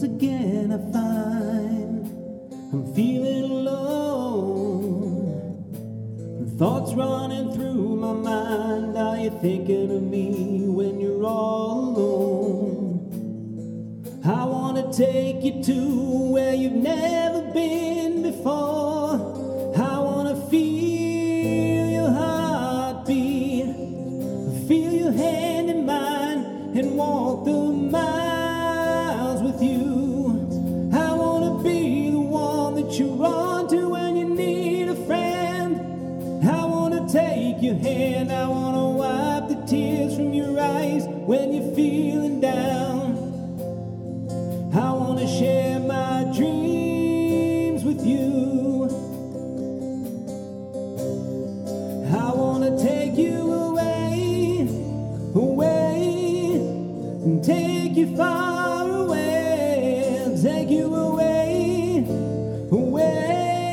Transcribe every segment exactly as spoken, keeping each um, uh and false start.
once again I find I'm feeling alone. Thoughts running through my mind. Are you thinking of me when you're all alone? I wanna take you to where you've never been before. I wanna feel your heartbeat, feel your hand in mine, and walk the miles with you. I wanna be the one that you run to when you need a friend. I wanna take your hand, I wanna wipe the tears from your eyes when you're feeling down. I wanna share my dreams with you. I wanna take you away, away, and take you far away, take you away, away.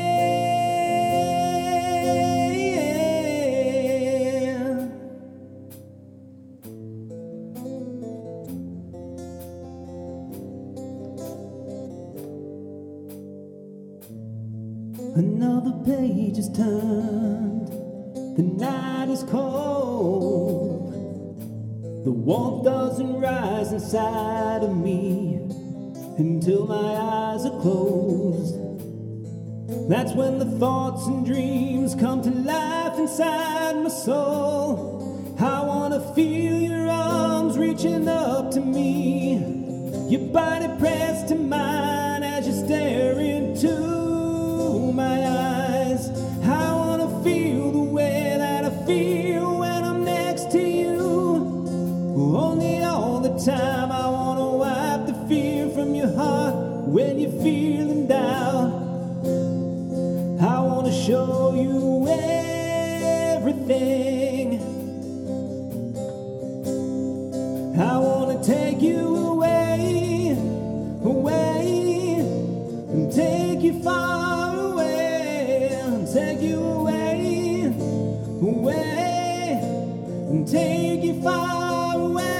Another page is turned, the night is cold, the warmth doesn't rise inside of me until my eyes are closed. That's when the thoughts and dreams come to life inside my soul. I wanna feel your arms reaching up to me, your body pressed to mine as you stare into my eyes. I wanna feel the way that I feel when I'm next to you. Only all the time I wanna wipe the fear from your heart when you're feeling down. I wanna show you everything. I wanna take you away, away, and take you far away, and take you away, away, and take you far away.